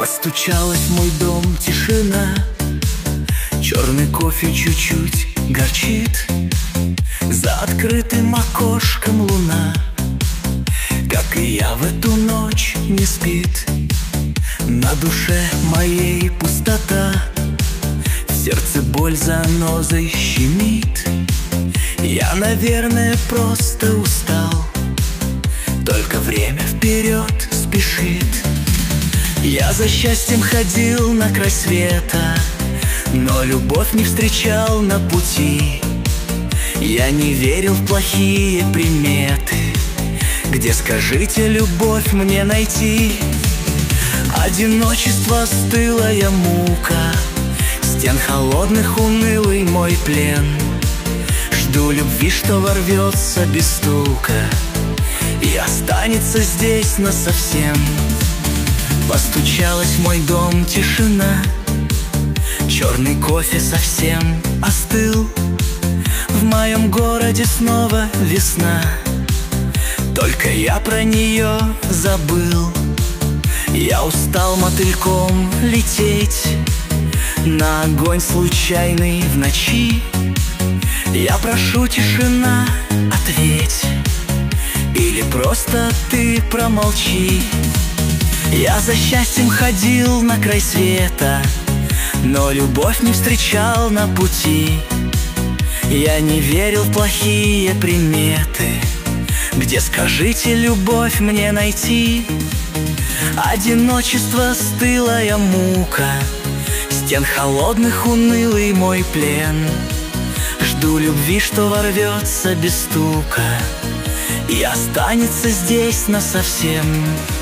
Постучалась в мой дом тишина, черный кофе чуть-чуть горчит, за открытым окошком луна, как и я в эту ночь, не спит. На душе моей пустота, в сердце боль занозой щемит. Я, наверное, просто устал, только время вперед спешит. Я за счастьем ходил на край света, но любовь не встречал на пути. Я не верил в плохие приметы, где, скажите, любовь мне найти? Одиночество, стылая мука, стен холодных унылый мой плен. Жду любви, что ворвется без стука и останется здесь насовсем. Постучалась в мой дом тишина, черный кофе совсем остыл. В моем городе снова весна, только я про нее забыл. Я устал мотыльком лететь на огонь случайный в ночи. Я прошу, тишина, ответь, или просто ты промолчи. Я за счастьем ходил на край света, но любовь не встречал на пути. Я не верил в плохие приметы, где, скажите, любовь мне найти? Одиночество, стылая мука, стен холодных унылый мой плен. Жду любви, что ворвется без стука и останется здесь насовсем.